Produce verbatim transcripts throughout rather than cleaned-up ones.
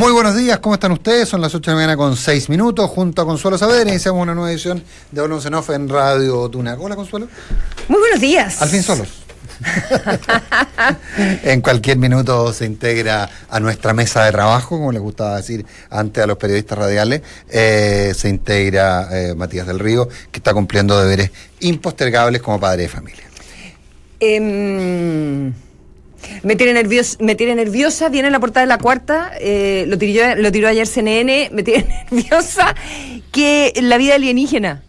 Muy buenos días, ¿cómo están ustedes? Son las ocho de la mañana con seis minutos, junto a Consuelo Saavedra, iniciamos una nueva edición de Hablamos en Off en Radio Tuna. Hola, Consuelo. Muy buenos días. Al fin solos. En cualquier minuto se integra a nuestra mesa de trabajo, como les gustaba decir antes a los periodistas radiales, eh, se integra eh, Matías del Río, que está cumpliendo deberes impostergables como padre de familia. Eh, me tiene nerviosa, me tiene nerviosa, viene en la portada de La Cuarta, eh, lo, tiró, lo tiró ayer C N N, me tiene nerviosa que la vida alienígena.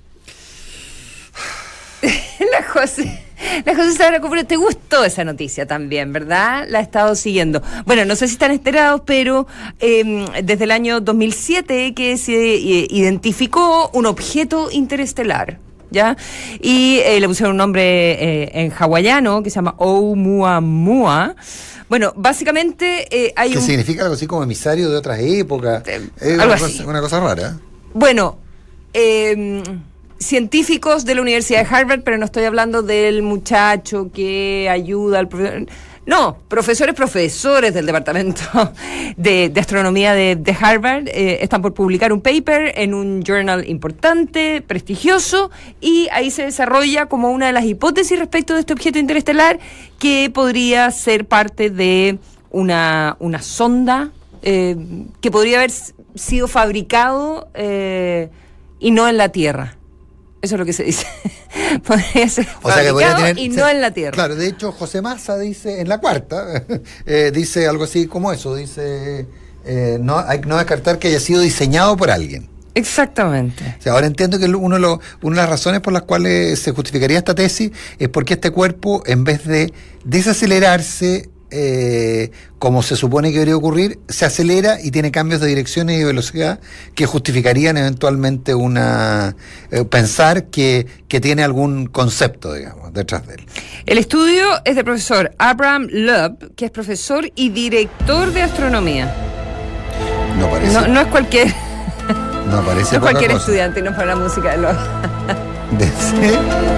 La José... La José Saavedra Cufré, te gustó esa noticia también, ¿verdad? La he estado siguiendo. Bueno, no sé si están enterados, pero eh, desde el año dos mil siete que se eh, identificó un objeto interestelar, ¿ya? Y eh, le pusieron un nombre eh, en hawaiano que se llama Oumuamua. Bueno, básicamente eh, hay ¿Qué un... significa algo así como emisario de otras épocas? Eh, es algo una, así. cosa, una cosa rara. Bueno, eh... científicos de la Universidad de Harvard, pero no estoy hablando del muchacho que ayuda al profesor. No, profesores, profesores del departamento de, de astronomía de, de Harvard eh, están por publicar un paper en un journal importante, prestigioso, y ahí se desarrolla como una de las hipótesis respecto de este objeto interestelar que podría ser parte de una, una sonda eh, que podría haber sido fabricado eh, y no en la Tierra. Eso es lo que se dice. Podría ser o sea que podría tener, y no en la Tierra. Claro, de hecho, José Massa dice, en La Cuarta, eh, dice algo así como eso, dice, eh, no hay no descartar que haya sido diseñado por alguien. Exactamente. O sea, ahora entiendo que uno, lo, una de las razones por las cuales se justificaría esta tesis es porque este cuerpo, en vez de desacelerarse, Eh, como se supone que debería ocurrir, se acelera y tiene cambios de direcciones y de velocidad que justificarían eventualmente una eh, pensar que, que tiene algún concepto, digamos, detrás de él. El estudio es del profesor Abraham Loeb, que es profesor y director de astronomía. No parece. No, no es cualquier, No parece no es cualquier cosa. estudiante, no para la música de Loeb. De ese-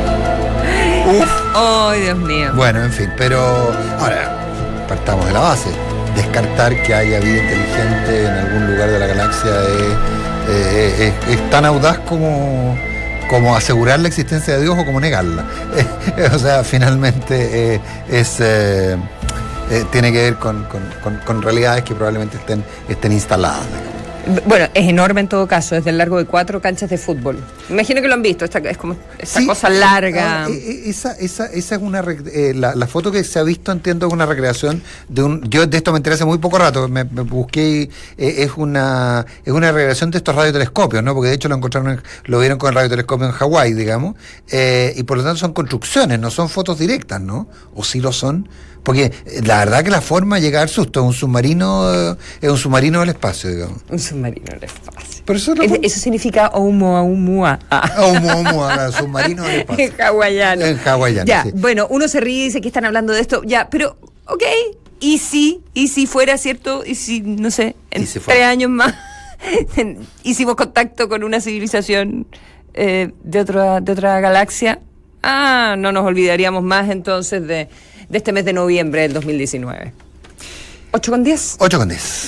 Uf. Ay, Dios mío. Bueno, en fin, pero ahora partamos de la base. Descartar que haya vida inteligente en algún lugar de la galaxia es, eh, es, es tan audaz como, como asegurar la existencia de Dios o como negarla. Eh, o sea, finalmente eh, es eh, eh, tiene que ver con, con, con, con realidades que probablemente estén, estén instaladas, digamos. Bueno, es enorme en todo caso, es del largo de cuatro canchas de fútbol. Me imagino que lo han visto, esta, es como esa Sí, cosa larga. ah, eh, esa, esa, esa es una eh, la, la foto que se ha visto, entiendo, es una recreación de un. Yo de esto me enteré hace muy poco rato, me, me busqué, eh, es una es una recreación de estos radiotelescopios, ¿no? Porque de hecho lo encontraron, en, lo vieron con el radiotelescopio en Hawái, digamos, eh, y por lo tanto son construcciones, no son fotos directas, ¿no? O sí lo son. Porque la verdad que la forma llega a dar susto, es un submarino, eh, es un submarino del espacio, digamos. Un submarino del espacio. Pero eso, Es, eso significa Oumuamua. Ah. Oumuamua, submarino del espacio. En hawaiano. En hawaiano, ya, sí. bueno, uno se ríe y dice que están hablando de esto. Ya, pero, ok, y si, y si fuera cierto, y si, no sé, en si tres años más hicimos contacto con una civilización eh, de otra, de otra galaxia, ah, no nos olvidaríamos más entonces de, de este mes de noviembre del dos mil diecinueve. ¿ocho con diez? ocho con diez.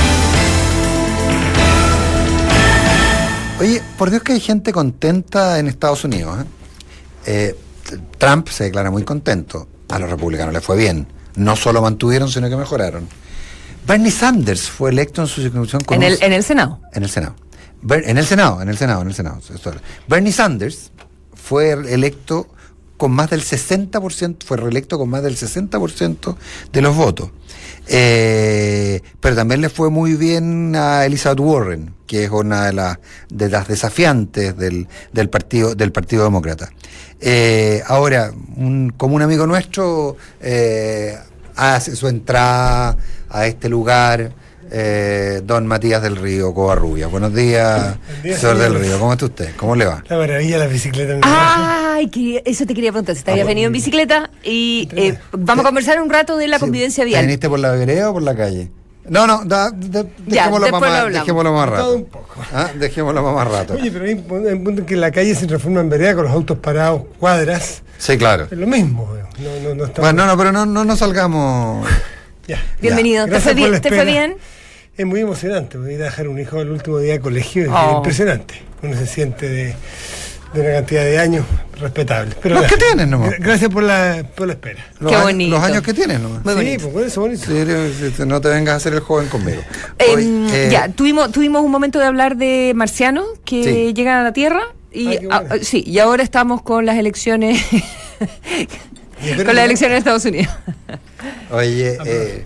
Oye, por Dios que hay gente contenta en Estados Unidos. ¿eh? Eh, Trump se declara muy contento. A los republicanos les fue bien. No solo mantuvieron, sino que mejoraron. Bernie Sanders fue electo en su circunscripción con En el, un- en el Senado. En el Senado. Ber- en el Senado, en el Senado, en el Senado. Bernie Sanders fue electo con más del sesenta por ciento, fue reelecto con más del sesenta por ciento de los votos. Eh, pero también le fue muy bien a Elizabeth Warren, que es una de las de las desafiantes del, del partido del Partido Demócrata. Eh, ahora, un, como un amigo nuestro eh, hace su entrada a este lugar, eh, don Matías del Río Covarrubias. Buenos días, día, señor del señores. Río. ¿Cómo está usted? ¿Cómo le va? La maravilla de la bicicleta. Ay, quería- eso te quería preguntar, si te habías Ah, venido en bicicleta y eh, vamos a conversar un rato de la Sí. convivencia ¿Te vial. ¿Viniste por la vereda o por la calle? No, no, da, de- Ya, dejémoslo, después más, lo hablamos. dejémoslo más Todo rato. un poco. ¿Ah? Dejémoslo más, más rato. Oye, pero hay un pu- hay un punto en que la calle se transforma en vereda con los autos parados, cuadras. Sí, claro. Es lo mismo. No, no, no estamos- Bueno, no, no, pero no, no, no salgamos. Ya. Bienvenido, ¿te Gracias fue, por la bien, ¿te fue espera. bien? Es muy emocionante, ir a dejar un hijo el último día de colegio, es Oh. impresionante. Uno se siente de, de una cantidad de años respetable. Pero Los que tienen nomás. gra- Gracias por la, por la espera. Los Qué años- bonito. Los años que tienen nomás. Muy sí, bonito. pues por eso bonito. Sí, sí, no te vengas a hacer el joven conmigo. Eh, Hoy, eh, ya, tuvimos, tuvimos un momento de hablar de marcianos que Sí. llegan a la Tierra y Ay, qué ah, bueno. sí, y ahora estamos con las elecciones espera, con las ¿no? elecciones en Estados Unidos. Oye, eh,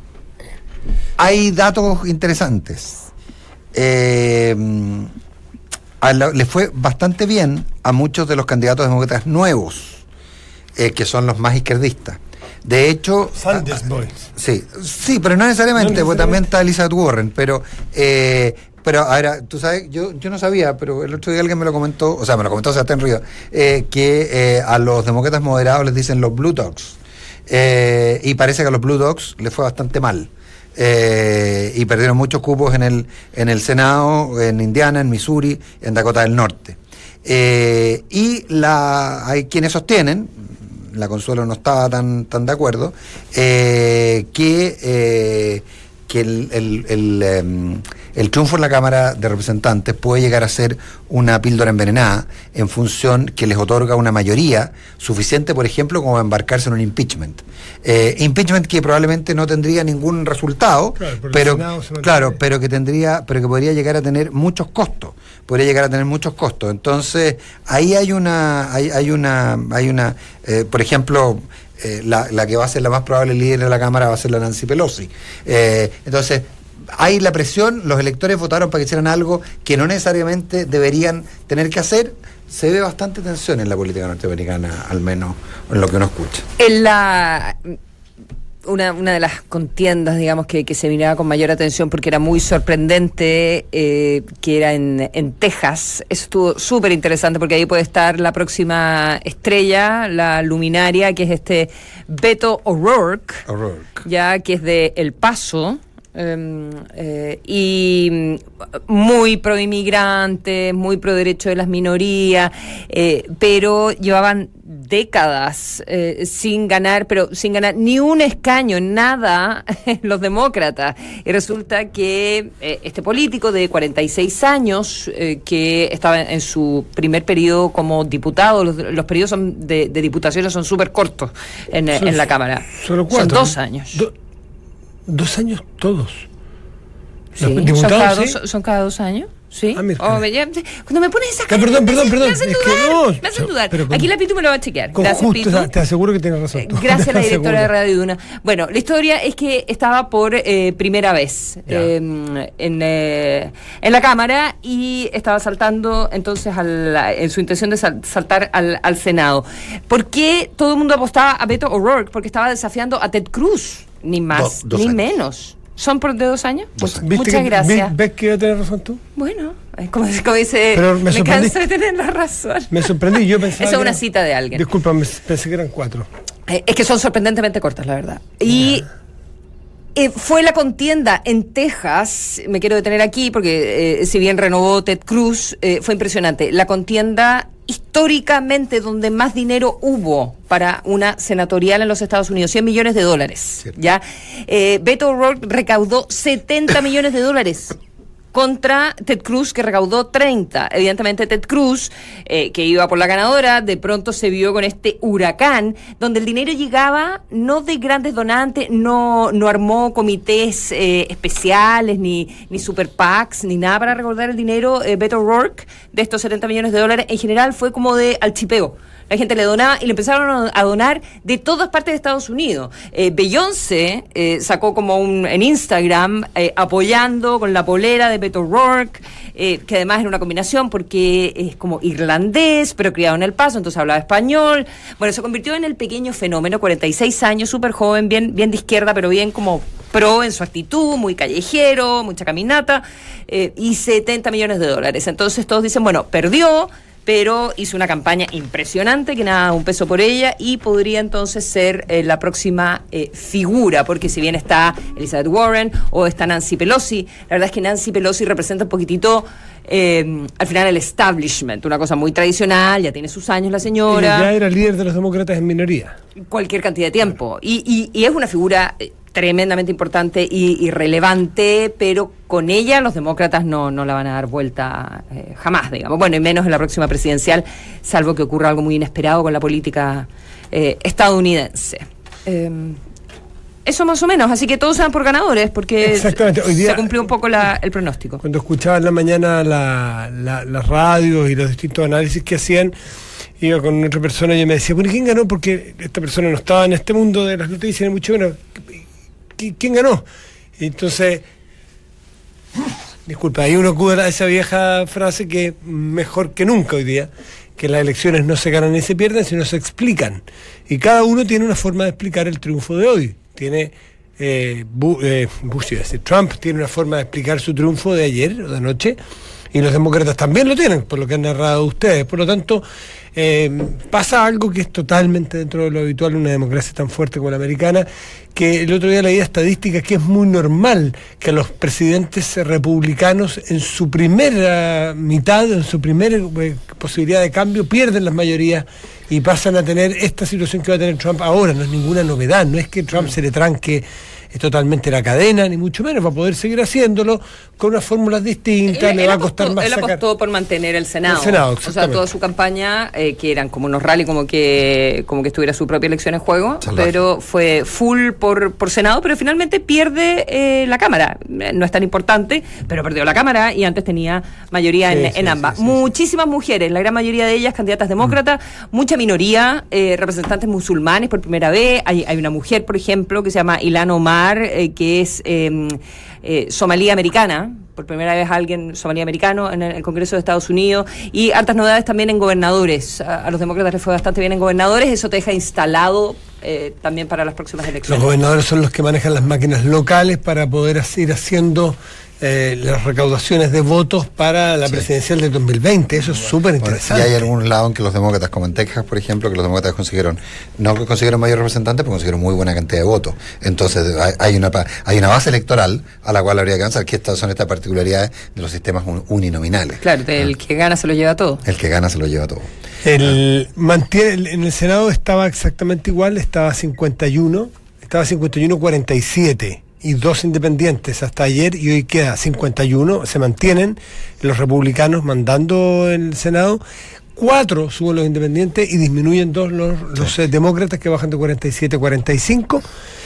hay datos interesantes. Eh, a la- le fue bastante bien a muchos de los candidatos demócratas nuevos, eh, que son los más izquierdistas. De hecho, Sanders a- a- Boys. sí, sí, pero no necesariamente, No porque también necesariamente. está Elizabeth Warren, pero eh, pero ahora, tú sabes, yo, yo no sabía, pero el otro día alguien me lo comentó, o sea, me lo comentó Sebastián Ríos, eh, que eh, a los demócratas moderados les dicen los Blue Dogs, eh, y parece que a los Blue Dogs les fue bastante mal. Eh, y perdieron muchos cupos en el en el Senado, en Indiana, en Missouri, en Dakota del Norte. Eh, y la hay quienes sostienen, la Consuelo no estaba tan tan de acuerdo, eh, que eh, que el, el, el, em, el triunfo en la Cámara de Representantes puede llegar a ser una píldora envenenada en función que les otorga una mayoría suficiente, por ejemplo, como embarcarse en un impeachment. Eh, impeachment que probablemente no tendría ningún resultado, Claro, pero el pero Senado se mantiene. claro, pero que tendría, pero que podría llegar a tener muchos costos, podría llegar a tener muchos costos. Entonces ahí hay una, hay, hay una, hay una, eh, por ejemplo. Eh, la, la que va a ser la más probable líder de la Cámara va a ser la Nancy Pelosi. Eh, entonces, hay la presión, los electores votaron para que hicieran algo que no necesariamente deberían tener que hacer. Se ve bastante tensión en la política norteamericana, al menos en lo que uno escucha. En la una, una de las contiendas, digamos, que, que se miraba con mayor atención porque era muy sorprendente, eh, que era en, en Texas. Eso estuvo súper interesante porque ahí puede estar la próxima estrella, la luminaria, que es este Beto O'Rourke, O'Rourke. ya que es de El Paso. Um, eh, y muy pro inmigrante, muy pro derecho de las minorías, eh, pero llevaban décadas eh, sin ganar, pero sin ganar ni un escaño, nada, los demócratas. Y resulta que eh, este político de cuarenta y seis años, eh, que estaba en su primer periodo como diputado, los, los periodos son de, de diputaciones son súper cortos en, Son- en la Cámara. Solo Son cuatro. dos años. Do- dos años todos. Sí, Los son, diputados, cada ¿sí? dos, son cada dos años. Sí. Ah, mira. Oh, me- ya- cuando me pones esas Ah, perdón, perdón, me perdón. hacen Es que dudar, no, me hacen pero- dudar. pero con- Aquí la Pitu me lo va a chequear. Con Gracias, justo, Pitu. te aseguro que tienes razón. Eh, Gracias a la Te directora de aseguro. Radio Duna. Bueno, la historia es que estaba por eh, primera vez Ya. eh, en, eh, en la Cámara y estaba saltando entonces al- en su intención de sal- saltar al, al Senado. ¿Por qué todo el mundo apostaba a Beto O'Rourke? Porque estaba desafiando a Ted Cruz, ni más Do- dos ni años. menos. ¿Son por de dos años? Dos años. ¿Viste Muchas que- gracias. vi- ¿Ves que iba a tener razón tú? Bueno, eh, como, como dice, Pero me me, sorprendí. canso de tener la razón. Me sorprendí, yo pensaba. Esa es que una era- cita de alguien. Disculpa, me- pensé que eran cuatro. Eh, es que son sorprendentemente cortas, la verdad. Y eh, fue la contienda en Texas, me quiero detener aquí porque eh, si bien renovó Ted Cruz, eh, fue impresionante. La contienda históricamente donde más dinero hubo para una senatorial en los Estados Unidos, cien millones de dólares. Cierto. ¿Ya? Eh, Beto O'Rourke recaudó setenta millones de dólares. Contra Ted Cruz, que recaudó treinta. Evidentemente Ted Cruz, eh, que iba por la ganadora, de pronto se vio con este huracán, donde el dinero llegaba no de grandes donantes, no, no armó comités eh, especiales, ni, ni super PACs, ni nada para recordar el dinero. eh, Beto O'Rourke, de estos setenta millones de dólares, en general fue como de al chipeo. La gente le donaba y le empezaron a donar de todas partes de Estados Unidos. Eh, Beyoncé eh, sacó como un en Instagram eh, apoyando con la polera de Beto O'Rourke, eh, que además era una combinación porque es como irlandés, pero criado en El Paso, entonces hablaba español. Bueno, se convirtió en el pequeño fenómeno, cuarenta y seis años, súper joven, bien, bien de izquierda, pero bien como pro en su actitud, muy callejero, mucha caminata, eh, y setenta millones de dólares. Entonces todos dicen, bueno, perdió, pero hizo una campaña impresionante, que nada, un peso por ella, y podría entonces ser eh, la próxima eh, figura, porque si bien está Elizabeth Warren o está Nancy Pelosi, la verdad es que Nancy Pelosi representa un poquitito, eh, al final, el establishment, una cosa muy tradicional, ya tiene sus años la Ella señora, ya era líder de los demócratas en minoría. cualquier cantidad de tiempo, y, y, y es una figura... eh, tremendamente importante y, y relevante, pero con ella los demócratas no, no la van a dar vuelta eh, jamás, digamos. Bueno, y menos en la próxima presidencial, salvo que ocurra algo muy inesperado con la política eh, estadounidense. Eh, eso más o menos, así que todos se dan por ganadores, porque exactamente. Hoy día, se cumplió un poco la, el pronóstico. Cuando escuchaba en la mañana la, la, las radios y los distintos análisis que hacían, iba con otra persona y ella me decía, bueno, ¿quién ganó? Porque esta persona no estaba en este mundo de las noticias, ni mucho menos. ¿Quién ganó? Entonces, disculpa, ahí uno acude a esa vieja frase que mejor que nunca hoy día, que las elecciones no se ganan ni se pierden, sino se explican. Y cada uno tiene una forma de explicar el triunfo de hoy. Tiene eh, Bu- eh, Bush, iba a decir, Trump tiene una forma de explicar su triunfo de ayer o de anoche, y los demócratas también lo tienen, por lo que han narrado ustedes. Por lo tanto, eh, pasa algo que es totalmente dentro de lo habitual en una democracia tan fuerte como la americana, que el otro día leía estadísticas que es muy normal que los presidentes republicanos en su primera mitad, en su primera eh, posibilidad de cambio, pierden las mayorías y pasan a tener esta situación que va a tener Trump ahora. No es ninguna novedad, no es que Trump se le tranque es totalmente la cadena, ni mucho menos, va a poder seguir haciéndolo con unas fórmulas distintas, Él, le él va apostó, a costar más él sacar. apostó por mantener el Senado. El Senado, o sea, toda su campaña, eh, que eran como unos rally, como que como que estuviera su propia elección en juego, Salvaje. Pero fue full por, por Senado, pero finalmente pierde eh, la Cámara. No es tan importante, pero perdió la Cámara y antes tenía mayoría Sí, en, sí, en ambas. sí, sí, Muchísimas sí. mujeres, la gran mayoría de ellas candidatas demócratas, mm. mucha minoría, eh, representantes musulmanes por primera vez. Hay, hay una mujer, por ejemplo, que se llama Ilhan Omar, eh, que es eh, eh, somalí americana, por primera vez alguien somalí americano en el Congreso de Estados Unidos, y hartas novedades también en gobernadores. A, a los demócratas les fue bastante bien en gobernadores, eso te deja instalado eh, también para las próximas elecciones. Los gobernadores son los que manejan las máquinas locales para poder ir haciendo eh, las recaudaciones de votos para la sí. presidencial del dos mil veinte. Eso es súper interesante. Bueno, y hay algún lado en que los demócratas, como en Texas, por ejemplo, que los demócratas consiguieron, no que consiguieron mayor representante, pero consiguieron muy buena cantidad de votos. Entonces hay, hay una hay una base electoral a la cual habría que avanzar, que estas son estas particularidades de los sistemas un, uninominales. Claro, el ah. que gana se lo lleva todo. El que gana se lo lleva todo. El, mantiene, en el Senado estaba exactamente igual, estaba cincuenta y uno, estaba cincuenta y uno a cuarenta y siete. Y dos independientes hasta ayer, y hoy queda cincuenta y uno, se mantienen los republicanos mandando en el Senado, cuatro suben los independientes y disminuyen dos los, los sí. eh, demócratas, que bajan de cuarenta y siete a cuarenta y cinco,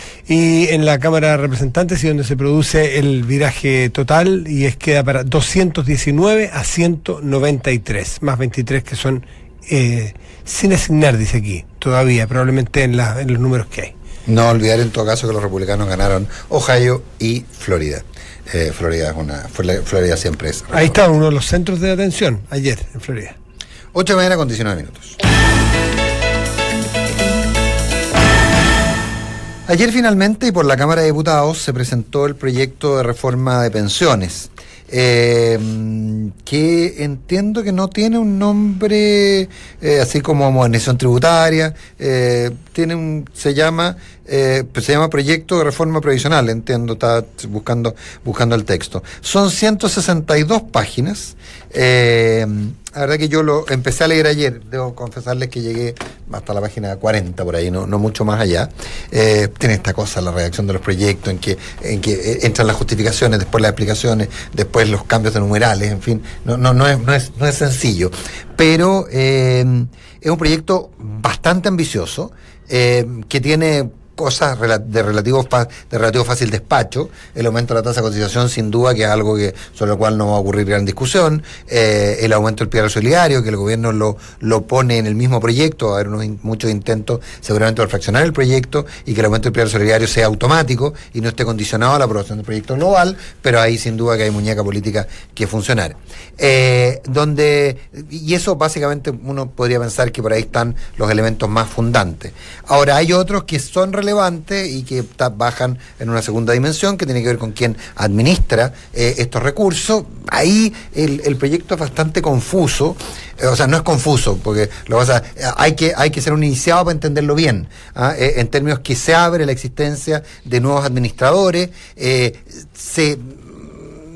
y en la Cámara de Representantes, y donde se produce el viraje total, y es queda para doscientos diecinueve a ciento noventa y tres, más veintitrés que son eh, sin asignar, dice aquí, todavía, probablemente en, la, en los números que hay. No olvidar en todo caso que los republicanos ganaron Ohio y Florida. Eh, Florida es una, Florida siempre es. Ahí está uno de los centros de atención ayer en Florida. ocho de la mañana con diecinueve minutos. Ayer finalmente y por la Cámara de Diputados se presentó el proyecto de reforma de pensiones. Eh, que entiendo que no tiene un nombre eh, así como modernización tributaria, eh, tiene un, se llama eh, se llama proyecto de reforma previsional, entiendo, está buscando buscando el texto. Son ciento sesenta y dos páginas. Eh, la verdad que yo lo empecé a leer ayer, debo confesarles que llegué hasta la página cuarenta por ahí, no, no mucho más allá. Eh, tiene esta cosa, la redacción de los proyectos, en que, en que entran las justificaciones, después las explicaciones, después los cambios de numerales, en fin, no, no, no, es, no, es, no es sencillo. Pero eh, es un proyecto bastante ambicioso, eh, que tiene cosas de relativo, de relativo fácil despacho. El aumento de la tasa de cotización, sin duda, que es algo que sobre lo cual no va a ocurrir gran discusión. Eh, el aumento del pilar solidario, que el gobierno lo, lo pone en el mismo proyecto. Va a haber unos, muchos intentos seguramente de fraccionar el proyecto y que el aumento del pilar solidario sea automático y no esté condicionado a la aprobación del proyecto global, pero ahí sin duda que hay muñeca política que funcionar. Eh, donde, y eso básicamente uno podría pensar que por ahí están los elementos más fundantes. Ahora, hay otros que son relevantes y que ta, bajan en una segunda dimensión, que tiene que ver con quién administra eh, estos recursos. Ahí el, el proyecto es bastante confuso, eh, o sea, no es confuso, porque lo vas a, hay que hay que ser un iniciado para entenderlo bien, ¿ah? eh, en términos que se abre la existencia de nuevos administradores, eh, se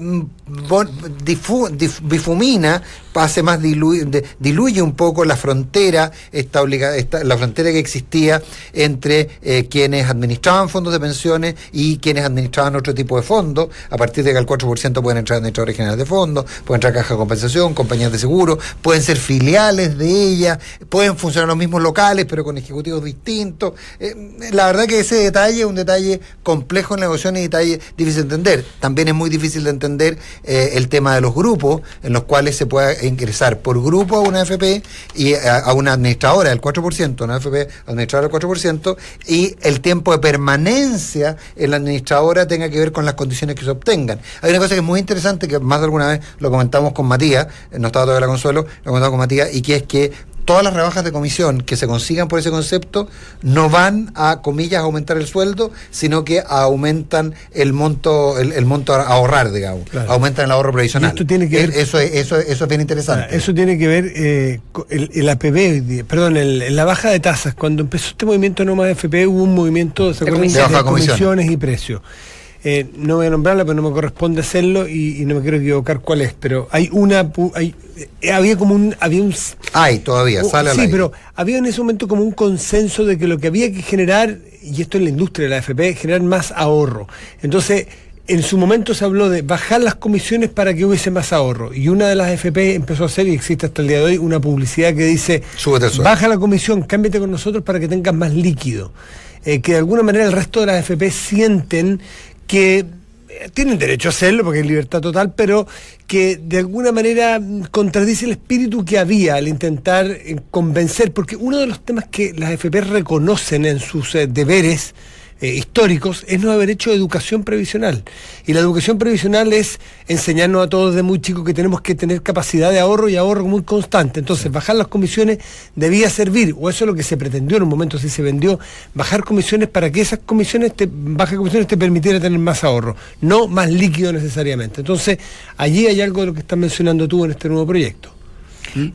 bon, difu, dif, difumina, hace más diluye, de, diluye un poco la frontera, esta obliga, esta, la frontera que existía entre eh, quienes administraban fondos de pensiones y quienes administraban otro tipo de fondos, a partir de que al cuatro por ciento pueden entrar administradores generales de fondos, pueden entrar cajas de compensación, compañías de seguro, pueden ser filiales de ellas, pueden funcionar los mismos locales, pero con ejecutivos distintos. Eh, la verdad que ese detalle es un detalle complejo en la negociación y detalle difícil de entender. También es muy difícil de entender eh, el tema de los grupos, en los cuales se puede ingresar por grupo a una A F P y a, a una administradora del cuatro por ciento, una A F P administradora del cuatro por ciento, y el tiempo de permanencia en la administradora tenga que ver con las condiciones que se obtengan. Hay una cosa que es muy interesante, que más de alguna vez lo comentamos con Matías, no estaba todavía la Consuelo, lo comentamos con Matías, y que es que todas las rebajas de comisión que se consigan por ese concepto no van a, comillas, aumentar el sueldo, sino que aumentan el monto el, el monto a ahorrar, digamos. Claro. Aumentan el ahorro previsional. Y esto tiene que ver, eso, es, eso, es, eso es bien interesante. Claro, eso tiene que ver eh, el, el A P B, perdón, el, la baja de tasas. Cuando empezó este movimiento No Más F P, hubo un movimiento, ¿se acuerdan? De, de, de comisiones y precios. Eh, no voy a nombrarla, pero no me corresponde hacerlo y, y no me quiero equivocar cuál es, pero hay una hay, eh, había como un había un hay todavía sale sí, pero había en ese momento como un consenso de que lo que había que generar, y esto en la industria de la A F P, generar más ahorro. Entonces, en su momento se habló de bajar las comisiones para que hubiese más ahorro, y una de las A F P empezó a hacer, y existe hasta el día de hoy, una publicidad que dice: baja la comisión, cámbiate con nosotros para que tengas más líquido. Eh, que de alguna manera el resto de las A F P sienten que tienen derecho a hacerlo porque es libertad total, pero que de alguna manera contradice el espíritu que había al intentar eh, convencer, porque uno de los temas que las A F P reconocen en sus eh, deberes eh, históricos es no haber hecho educación previsional, y la educación previsional es enseñarnos a todos desde muy chicos que tenemos que tener capacidad de ahorro y ahorro muy constante. Entonces, sí, bajar las comisiones debía servir, o eso es lo que se pretendió en un momento, si se vendió, bajar comisiones para que esas comisiones te, bajas comisiones te permitieran tener más ahorro, no más líquido necesariamente. Entonces, allí hay algo de lo que estás mencionando tú en este nuevo proyecto. ¿Mm?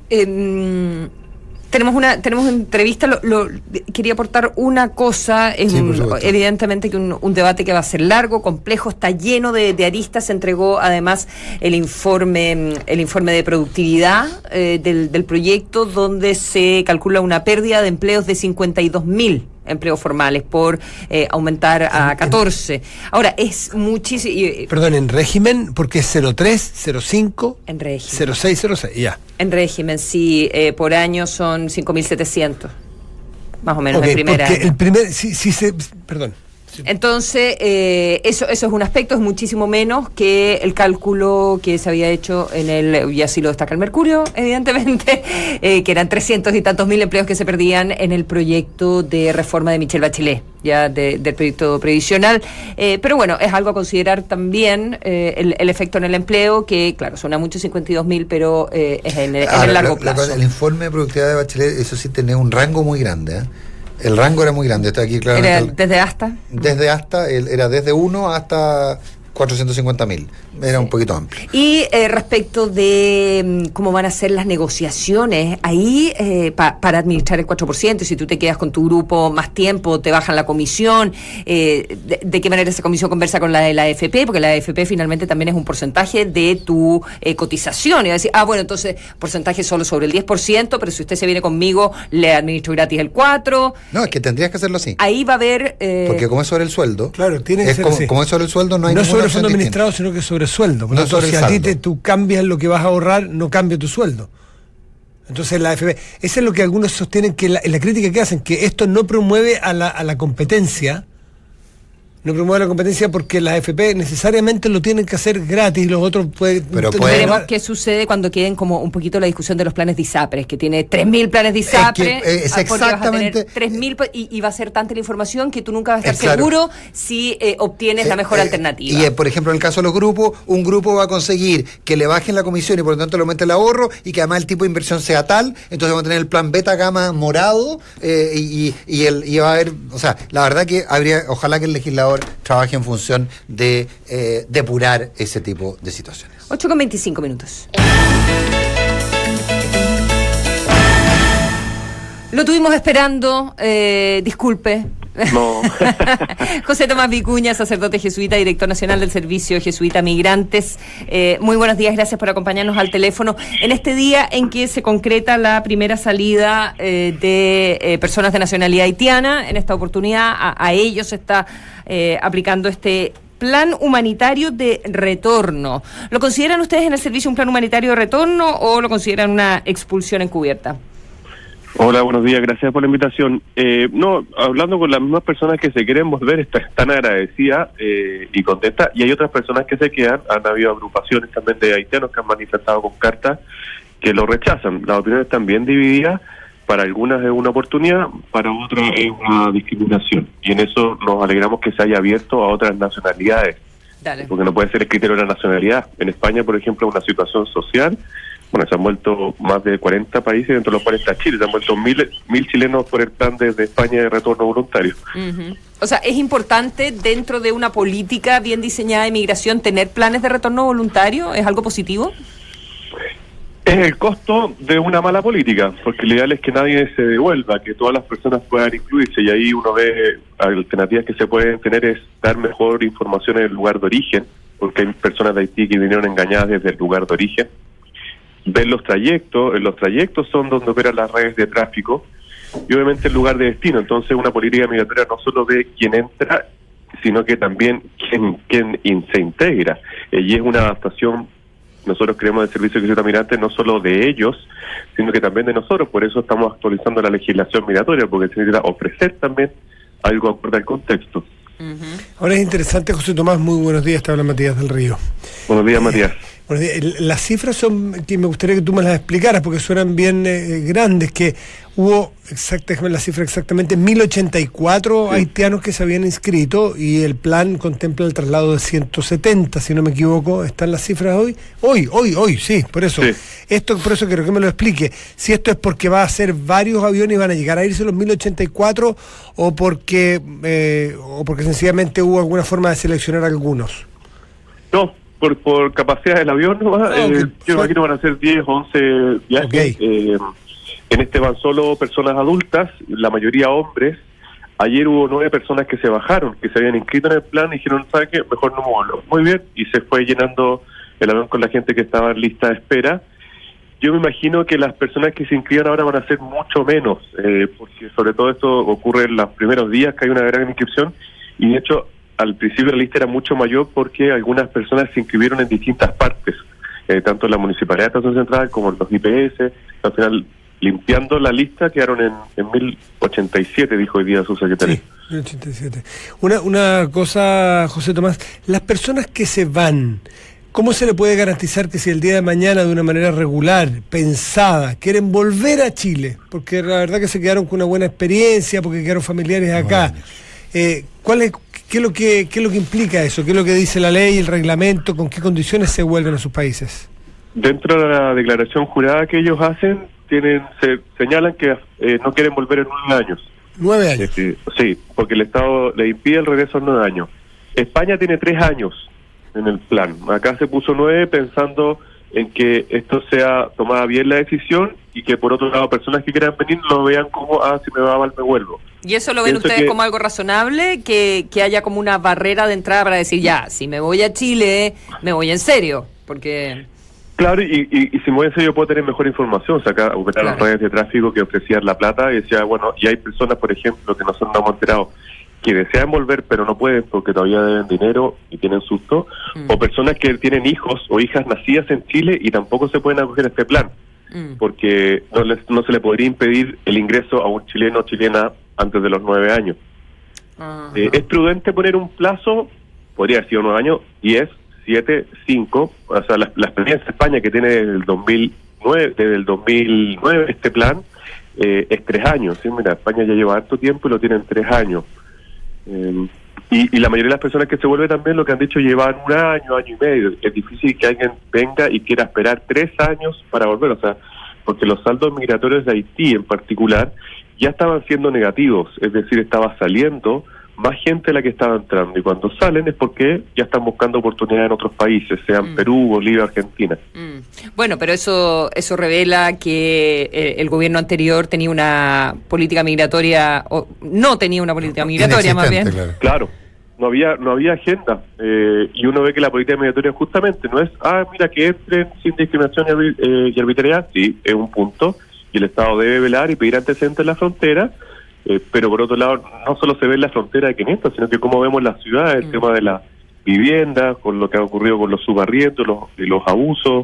Eh, Tenemos una tenemos una entrevista, lo, lo, quería aportar una cosa, es sí, un, evidentemente que un, un debate que va a ser largo, complejo, está lleno de, de aristas. Se entregó además el informe el informe de productividad eh, del, del proyecto, donde se calcula una pérdida de empleos de cincuenta y dos mil empleos formales por eh, aumentar a catorce. Ahora, es muchísimo... Eh, Perdón, ¿en régimen? Porque es cero tres, cero cinco... En régimen. cero seis, cero seis, ya. En régimen, sí. Eh, por año son cinco mil setecientos. Más o menos, okay, el primer porque año. el primer... Sí, sí, se, perdón. Entonces, eh, eso, eso es un aspecto, es muchísimo menos que el cálculo que se había hecho en el, y así lo destaca el Mercurio, evidentemente, eh, que eran trescientos y tantos mil empleos que se perdían en el proyecto de reforma de Michelle Bachelet, ya de, del proyecto previsional. Eh, pero bueno, es algo a considerar también eh, el, el efecto en el empleo, que claro, suena mucho cincuenta y dos mil, pero eh, es en, en Ahora, el largo la, plazo. La, el informe de productividad de Bachelet, eso sí, tenía un rango muy grande, ¿eh? El rango era muy grande, está aquí claro. ¿Era desde hasta? Desde hasta, el, era desde uno hasta cuatrocientos cincuenta mil, era sí. un poquito amplio. Y eh, respecto de cómo van a ser las negociaciones, ahí eh, pa, para administrar el cuatro por ciento, si tú te quedas con tu grupo más tiempo, te bajan la comisión, eh, de, de qué manera esa comisión conversa con la de la A F P, porque la A F P finalmente también es un porcentaje de tu eh, cotización, y va a decir, ah, bueno, entonces porcentaje solo sobre el diez por ciento, pero si usted se viene conmigo, le administro gratis el cuatro por ciento. No, es que tendrías que hacerlo así. Ahí va a haber... Eh, porque como es sobre el sueldo, claro, tiene que es ser como, así. como es sobre el sueldo, no hay no ninguna sobre el fondo administrado, sino que sobre sueldo. Por no tanto, sobre si el a ti saldo. te, tú cambias lo que vas a ahorrar, no cambia tu sueldo. Entonces la A F P, eso es lo que algunos sostienen, que la, la crítica que hacen, que esto no promueve a la, a la competencia, no promueve la competencia porque las A F P necesariamente lo tienen que hacer gratis y los otros pueden... Pero veremos qué sucede cuando queden como un poquito la discusión de los planes de ISAPRES, que tiene tres mil planes de ISAPRES, es, que, es exactamente tres mil y, y va a ser tanta la información que tú nunca vas a estar claro. seguro si eh, obtienes eh, la mejor eh, alternativa. Y eh, por ejemplo, en el caso de los grupos, un grupo va a conseguir que le bajen la comisión y por lo tanto le aumente el ahorro, y que además el tipo de inversión sea tal, entonces vamos a tener el plan beta gamma morado, eh, y, y, el, y va a haber, o sea, la verdad que habría, ojalá que el legislador trabaje en función de eh, depurar ese tipo de situaciones. ocho con veinticinco minutos. Lo tuvimos esperando, eh, disculpe, No. José Tomás Vicuña, sacerdote jesuita, director nacional del Servicio Jesuita Migrantes. Eh, muy buenos días, gracias por acompañarnos al teléfono en este día en que se concreta la primera salida eh, de eh, personas de nacionalidad haitiana. En esta oportunidad a, a ellos se está eh, aplicando este plan humanitario de retorno. ¿Lo consideran ustedes en el servicio un plan humanitario de retorno o lo consideran una expulsión encubierta? Hola, buenos días, gracias por la invitación. Eh, no, hablando con las mismas personas que se quieren volver, están agradecidas eh, y contentas, y hay otras personas que se quedan. Han habido agrupaciones también de haitianos que han manifestado con cartas que lo rechazan. Las opiniones están bien divididas, para algunas es una oportunidad, para otras es una discriminación, y en eso nos alegramos que se haya abierto a otras nacionalidades. Dale. Porque no puede ser el criterio de la nacionalidad. En España, por ejemplo, una situación social. Bueno, se han vuelto más de cuarenta países, dentro de los cuales está Chile. Se han vuelto mil, mil chilenos por el plan desde España de retorno voluntario. Uh-huh. O sea, ¿es importante dentro de una política bien diseñada de migración tener planes de retorno voluntario? ¿Es algo positivo? Es el costo de una mala política, porque lo ideal es que nadie se devuelva, que todas las personas puedan incluirse, y ahí uno ve alternativas que se pueden tener, es dar mejor información en el lugar de origen, porque hay personas de Haití que vinieron engañadas desde el lugar de origen. Ver los trayectos, en los trayectos son donde operan las redes de tráfico, y obviamente el lugar de destino. Entonces una política migratoria no solo ve quién entra, sino que también quién, quién in, se integra, eh, y es una adaptación. Nosotros creemos el Servicio de Jesuita Migrante no solo de ellos, sino que también de nosotros. Por eso estamos actualizando la legislación migratoria, porque se necesita ofrecer también algo acorde al contexto. Uh-huh. Ahora es interesante, José Tomás, muy buenos días, te habla Matías del Río. Buenos días, Matías. Buenos días. Las cifras son, que me gustaría que tú me las explicaras, porque suenan bien eh, grandes, que hubo, exacta, déjame la cifra exactamente, mil ochenta y cuatro sí. haitianos que se habían inscrito, y el plan contempla el traslado de ciento setenta, si no me equivoco. ¿Están las cifras hoy? Hoy, hoy, hoy, sí, por eso. Sí. Esto, por eso quiero que me lo explique. Si esto es porque va a ser varios aviones y van a llegar a irse los mil ochenta y cuatro, o porque, eh, o porque sencillamente hubo alguna forma de seleccionar algunos. No. Por, por capacidad del avión, ¿no? Oh, okay. eh, yo imagino que van a ser diez, once viajes. Okay. Eh, en este van solo personas adultas, la mayoría hombres. Ayer hubo nueve personas que se bajaron, que se habían inscrito en el plan y dijeron, ¿sabe qué? Mejor no me vuelvo. Muy bien, y se fue llenando el avión con la gente que estaba en lista de espera. Yo me imagino que las personas que se inscriban ahora van a ser mucho menos, eh, porque sobre todo esto ocurre en los primeros días, que hay una gran inscripción, y de hecho al principio la lista era mucho mayor porque algunas personas se inscribieron en distintas partes, eh, tanto en la Municipalidad de Estación Central como en los I P S. Al final, limpiando la lista, quedaron en, en mil ochenta y siete, dijo hoy día su secretario. Sí, mil ochenta y siete. Una, una cosa, José Tomás, las personas que se van, ¿cómo se le puede garantizar que si el día de mañana, de una manera regular, pensada, quieren volver a Chile, porque la verdad que se quedaron con una buena experiencia, porque quedaron familiares acá, eh, ¿cuál es, qué es lo que, qué es lo que implica eso? ¿Qué es lo que dice la ley, el reglamento? ¿Con qué condiciones se vuelven a sus países? Dentro de la declaración jurada que ellos hacen, tienen se señalan que eh, no quieren volver en nueve años. ¿Nueve años? Eh, sí, porque el Estado le impide el regreso en nueve años. España tiene tres años en el plan. Acá se puso nueve pensando en que esto sea tomada bien la decisión, y que por otro lado personas que quieran venir lo vean como, ah, si me va mal me vuelvo. ¿Y eso lo ven Pienso ustedes que, como algo razonable? Que, que haya como una barrera de entrada para decir, ya, si me voy a Chile, me voy en serio, porque... Claro, y, y, y si me voy en serio puedo tener mejor información. O sea, acá hubo claro. las redes de tráfico que ofrecían La Plata, y decía, bueno, y hay personas, por ejemplo, que nosotros no hemos enterado, que desean volver pero no pueden porque todavía deben dinero y tienen susto, mm. o personas que tienen hijos o hijas nacidas en Chile y tampoco se pueden acoger a este plan, mm. porque no, les, no se le podría impedir el ingreso a un chileno o chilena antes de los nueve años. Uh-huh. Eh, es prudente poner un plazo, podría haber sido nueve años, diez, siete, cinco, o sea, la, la experiencia de España que tiene desde el dos mil nueve, desde el dos mil nueve este plan, eh, es tres años, ¿sí? Mira, España ya lleva harto tiempo y lo tienen tres años. Eh, y, y la mayoría de las personas que se vuelven también lo que han dicho llevan un año, año y medio. Es difícil que alguien venga y quiera esperar tres años para volver, o sea, porque los saldos migratorios de Haití en particular ya estaban siendo negativos, es decir, estaba saliendo más gente la que estaba entrando, y cuando salen es porque ya están buscando oportunidades en otros países, sean mm. Perú, Bolivia, Argentina. Mm. Bueno, pero eso eso revela que eh, el gobierno anterior tenía una política migratoria, o no tenía una política migratoria más bien. Claro. claro. No había no había agenda, eh, y uno ve que la política migratoria justamente no es, ah, mira, que entren sin discriminación y, arbit- eh, y arbitrariedad, sí, es un punto, y el Estado debe velar y pedir antecedentes en la frontera, eh, pero por otro lado, no solo se ve en la frontera de quinientos, sino que como vemos las ciudades, el mm. tema de la vivienda, con lo que ha ocurrido con los subarrientos, los, y los abusos,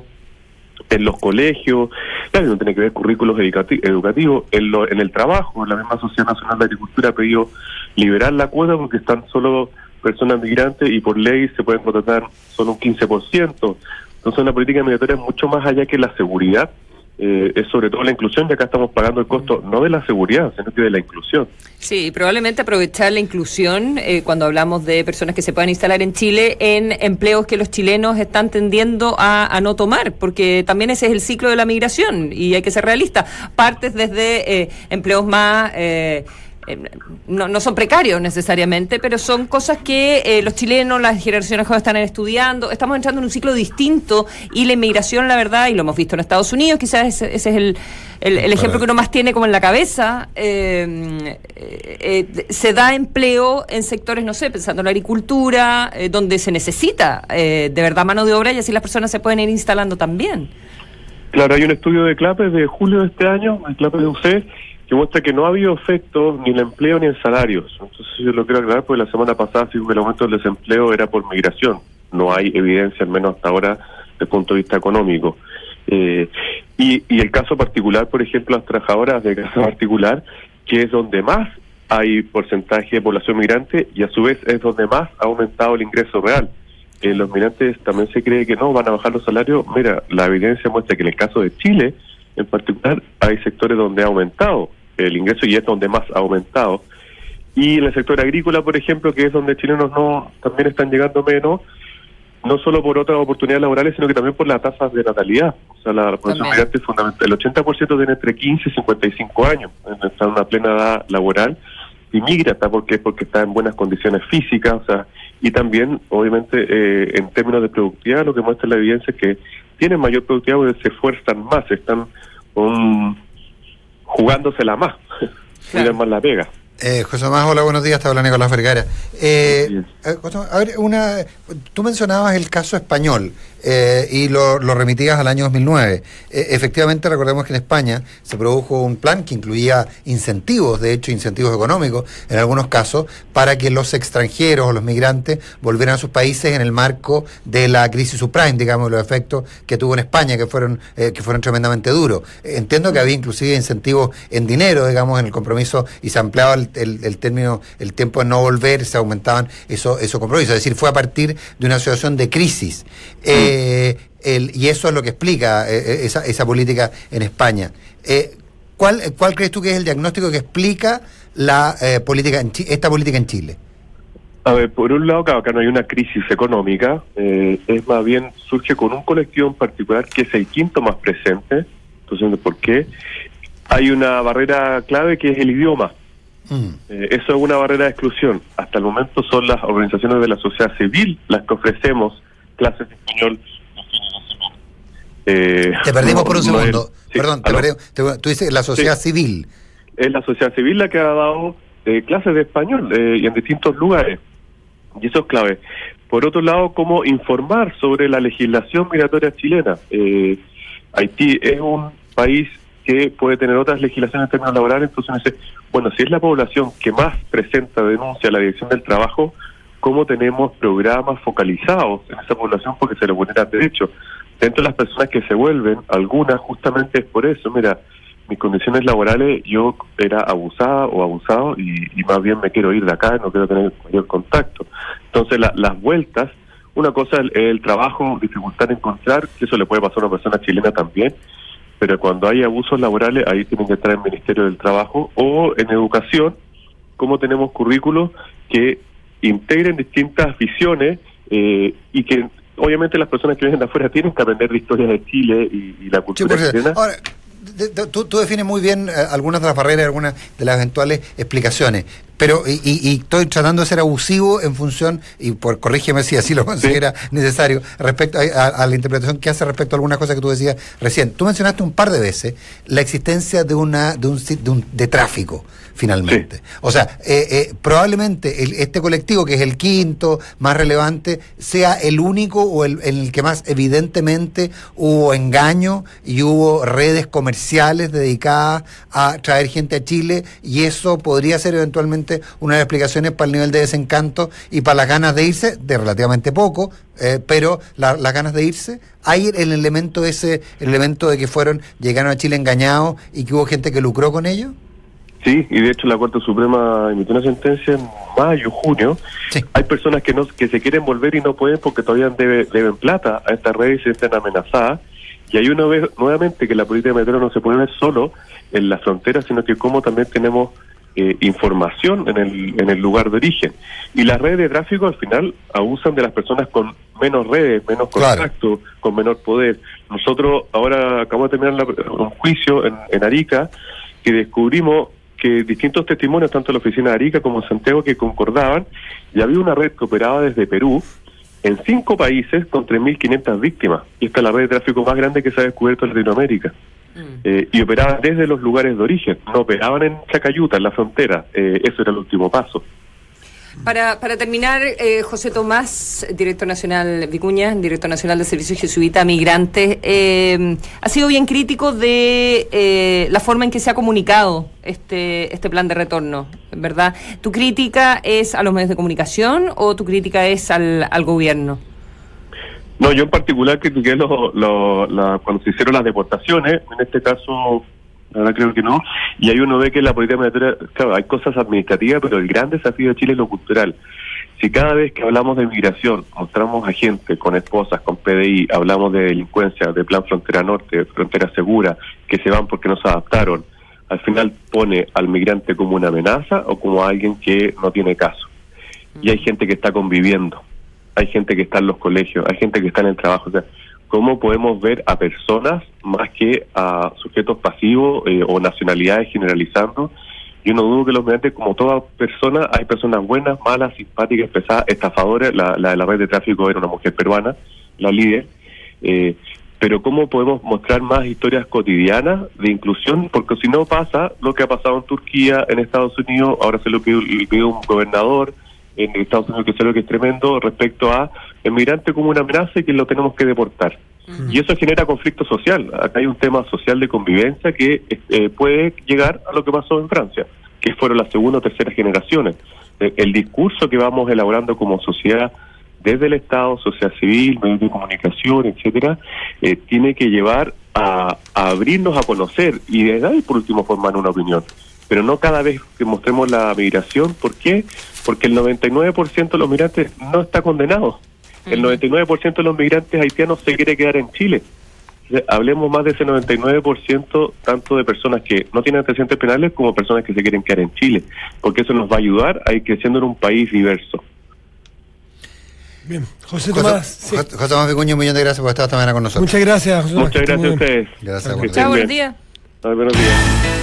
en los colegios, claro, no tiene que ver currículos educati- educativos, en, lo, en el trabajo, la misma Sociedad Nacional de Agricultura ha pedido liberar la cuota porque están solo personas migrantes y por ley se pueden contratar solo un quince por ciento. Entonces la política migratoria es mucho más allá que la seguridad, eh, es sobre todo la inclusión, y acá estamos pagando el costo no de la seguridad, sino que de la inclusión. Sí, probablemente aprovechar la inclusión eh, cuando hablamos de personas que se puedan instalar en Chile en empleos que los chilenos están tendiendo a, a no tomar, porque también ese es el ciclo de la migración y hay que ser realista. Partes desde eh, empleos más... Eh, Eh, no, no son precarios necesariamente, pero son cosas que eh, los chilenos, las generaciones jóvenes están estudiando. Estamos entrando en un ciclo distinto y la inmigración, la verdad, y lo hemos visto en Estados Unidos, quizás ese, ese es el, el, el ejemplo que uno más tiene como en la cabeza, eh, eh, eh, se da empleo en sectores, no sé, pensando en la agricultura, eh, donde se necesita eh, de verdad mano de obra, y así las personas se pueden ir instalando también. Claro, hay un estudio de CLAPES de julio de este año, el CLAPES de U C E, que muestra que no ha habido efecto ni en el empleo ni en salarios. Entonces yo lo quiero aclarar porque la semana pasada sí que el aumento del desempleo era por migración. No hay evidencia, al menos hasta ahora, desde el punto de vista económico. Eh, y, y el caso particular, por ejemplo, las trabajadoras de casa particular, que es donde más hay porcentaje de población migrante y a su vez es donde más ha aumentado el ingreso real. Eh, los migrantes también se cree que no, van a bajar los salarios. Mira, la evidencia muestra que en el caso de Chile, en particular, hay sectores donde ha aumentado el ingreso y es donde más ha aumentado. Y en el sector agrícola, por ejemplo, que es donde chilenos no también están llegando menos, no solo por otras oportunidades laborales, sino que también por las tasas de natalidad. O sea, la población migrante es fundamental. El ochenta por ciento tiene entre quince y cincuenta y cinco años, está en una plena edad laboral, y migra, está porque, porque está en buenas condiciones físicas, o sea, y también, obviamente, eh, en términos de productividad, lo que muestra la evidencia es que tienen mayor productividad porque se esfuerzan más, están um, jugándosela más, cuidan más la pega. Eh, José Tomás, hola, buenos días, te habla Nicolás Vergara. Eh, eh, a ver, una, tú mencionabas el caso español eh, y lo, lo remitías al año dos mil nueve. Eh, efectivamente, recordemos que en España se produjo un plan que incluía incentivos, de hecho, incentivos económicos, en algunos casos, para que los extranjeros o los migrantes volvieran a sus países en el marco de la crisis subprime, digamos, los efectos que tuvo en España, que fueron eh, que fueron tremendamente duros. Entiendo que había inclusive incentivos en dinero, digamos, en el compromiso, y se ampliaba el El, el término, el tiempo de no volver, se aumentaban esos eso compromisos, es decir, fue a partir de una situación de crisis, eh, el, y eso es lo que explica eh, esa, esa política en España. Eh, ¿cuál, ¿Cuál crees tú que es el diagnóstico que explica la eh, política en Chi- esta política en Chile? A ver, por un lado, acá no hay una crisis económica, eh, es más bien, surge con un colectivo en particular que es el quinto más presente. Entonces, ¿por qué? Hay una barrera clave que es el idioma. Mm. Eh, eso es una barrera de exclusión. Hasta el momento son las organizaciones de la sociedad civil las que ofrecemos clases de español. Eh, te perdimos no, por un no segundo. Es, sí, Perdón, te perdimos. Te, tú dices la sociedad sí. civil. Es la sociedad civil la que ha dado eh, clases de español eh, y en distintos lugares. Y eso es clave. Por otro lado, cómo informar sobre la legislación migratoria chilena. Eh, Haití es un país que puede tener otras legislaciones en términos laborales, entonces dice, bueno, si es la población que más presenta denuncia a la Dirección del Trabajo, ¿cómo tenemos programas focalizados en esa población porque se les vulnera derechos? Dentro de las personas que se vuelven, algunas justamente es por eso, mira, mis condiciones laborales, yo era abusada o abusado y, y más bien me quiero ir de acá, no quiero tener mayor contacto. Entonces la, las vueltas, una cosa es el, el trabajo, dificultad de encontrar, que eso le puede pasar a una persona chilena también, pero cuando hay abusos laborales, ahí tienen que estar en el Ministerio del Trabajo o en educación, como tenemos currículos que integren distintas visiones eh, y que obviamente las personas que vienen de afuera tienen que aprender de historias de Chile y, y la cultura sí, chilena. Ahora, de, de, tú, tú defines muy bien eh, algunas de las barreras, algunas de las eventuales explicaciones. Pero, y, y, y estoy tratando de ser abusivo en función, y por corrígeme si así lo considera sí. necesario, respecto a, a, a la interpretación que hace respecto a algunas cosas que tú decías recién. Tú mencionaste un par de veces la existencia de una de un, de, un, de tráfico, finalmente. Sí. O sea, eh, eh, probablemente el, este colectivo, que es el quinto más relevante, sea el único o el, en el que más evidentemente hubo engaño y hubo redes comerciales dedicadas a traer gente a Chile, y eso podría ser eventualmente una de las explicaciones para el nivel de desencanto y para las ganas de irse, de relativamente poco, eh, pero la, las ganas de irse. Hay el elemento ese, el elemento de que fueron, llegaron a Chile engañados y que hubo gente que lucró con ellos. Sí, y de hecho la Corte Suprema emitió una sentencia en mayo, junio. Sí. Hay personas que no que se quieren volver y no pueden porque todavía debe, deben plata a estas redes y se sienten amenazadas. Y ahí uno ve nuevamente que la política migratoria no se puede ver solo en la frontera, sino que como también tenemos eh, información en el, en el lugar de origen. Y las redes de tráfico al final abusan de las personas con menos redes, menos contacto, claro. con menor poder. Nosotros ahora acabamos de terminar la, un juicio en, en Arica que descubrimos que distintos testimonios, tanto en la oficina de Arica como en Santiago, que concordaban, y había una red que operaba desde Perú en cinco países con tres mil quinientas víctimas. Y esta es la red de tráfico más grande que se ha descubierto en Latinoamérica. Mm. Eh, y operaban desde los lugares de origen, no operaban en Chacayuta, en la frontera. Eh, eso era el último paso. Para, para terminar, eh, José Tomás, director nacional, Vicuña, director nacional de Servicios Jesuita a Migrantes, eh, ha sido bien crítico de eh, la forma en que se ha comunicado este, este plan de retorno, ¿verdad? ¿Tu crítica es a los medios de comunicación o tu crítica es al, al gobierno? No, yo en particular critiqué lo, lo, la, cuando se hicieron las deportaciones, en este caso... Ahora creo que no, y ahí uno ve que la política migratoria, claro, hay cosas administrativas, pero el gran desafío de Chile es lo cultural. Si cada vez que hablamos de migración, mostramos a gente con esposas, con P D I, hablamos de delincuencia, de plan Frontera Norte, Frontera Segura, que se van porque no se adaptaron, al final pone al migrante como una amenaza o como alguien que no tiene caso. Y hay gente que está conviviendo, hay gente que está en los colegios, hay gente que está en el trabajo, o sea, ¿cómo podemos ver a personas más que a sujetos pasivos eh, o nacionalidades generalizando? Yo no dudo que los migrantes, como toda persona, hay personas buenas, malas, simpáticas, pesadas, estafadoras. La, la de la red de tráfico era una mujer peruana, la líder. Eh, pero ¿cómo podemos mostrar más historias cotidianas de inclusión? Porque si no pasa lo que ha pasado en Turquía, en Estados Unidos, ahora se lo pidió, pidió un gobernador en Estados Unidos, que es algo que es tremendo, respecto a el migrante como una amenaza y que lo tenemos que deportar. Uh-huh. Y eso genera conflicto social. Acá hay un tema social de convivencia que eh, puede llegar a lo que pasó en Francia, que fueron las segunda o tercera generaciones. El, el discurso que vamos elaborando como sociedad, desde el Estado, sociedad civil, medios de comunicación, etcétera, eh, tiene que llevar a, a abrirnos a conocer y de ahí, por último, formar una opinión. Pero no cada vez que mostremos la migración. ¿Por qué? Porque el noventa y nueve por ciento de los migrantes no está condenado. El noventa y nueve por ciento de los migrantes haitianos se quiere quedar en Chile. O sea, hablemos más de ese noventa y nueve por ciento, tanto de personas que no tienen antecedentes penales como personas que se quieren quedar en Chile, porque eso nos va a ayudar a ir creciendo en un país diverso. Bien, José Tomás. José, sí. José Tomás Vicuña, un millón de gracias por estar esta mañana con nosotros. Muchas gracias, José Tomás. Muchas gracias a ustedes. Gracias. Bueno. Chao, buen día. Ay, buenos días.